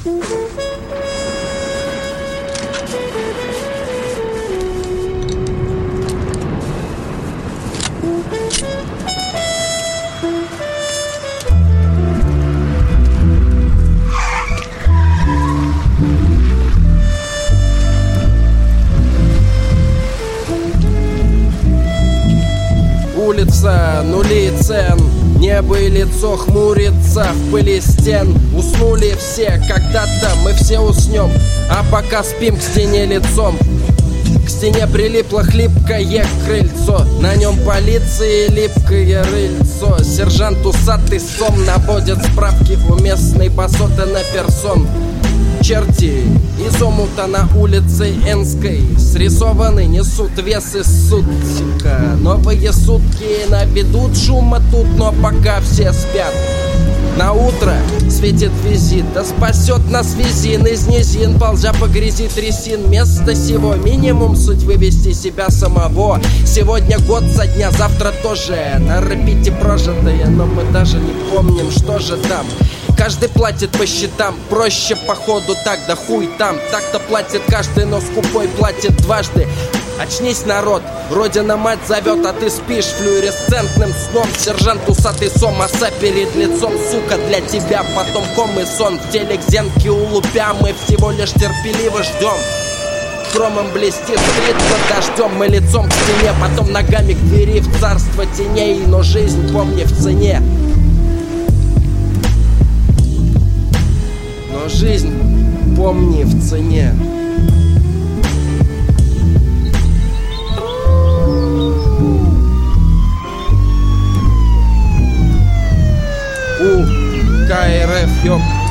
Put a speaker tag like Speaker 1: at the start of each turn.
Speaker 1: Улица, нули цен, небо и лицо хмурится в пыли стен. Уснули все, когда-то мы все уснем, а пока спим к стене лицом. К стене прилипло хлипкое крыльцо, на нем полиции липкое рыльцо. Сержант усатый сом наводит справки у местной басоты на персон. Черти из омута на улице Энской срисованы, несут вес из сутика. Новые сутки наведут шума тут, но пока все спят. На утро светит визит, да спасет нас визин из низин, ползя по грязи трясин. Вместо сего минимум суть вывести себя самого. Сегодня год со дня, завтра тоже на репите прожитое, но мы даже не помним, что же там. Каждый платит по счетам, проще походу так, да хуй там. Так-то платит каждый, но скупой платит дважды. Очнись, народ, родина-мать зовет, а ты спишь флуоресцентным сном. Сержант усатый сом, оса перед лицом, сука, для тебя потом ком и сон. В теле к зенке улупя, мы всего лишь терпеливо ждем. Хромом блестит стрит под дождем, мы лицом к стене, потом ногами к двери в царство теней. Но жизнь, помни, в цене. Но жизнь, помни, в цене. КРФ, ёп.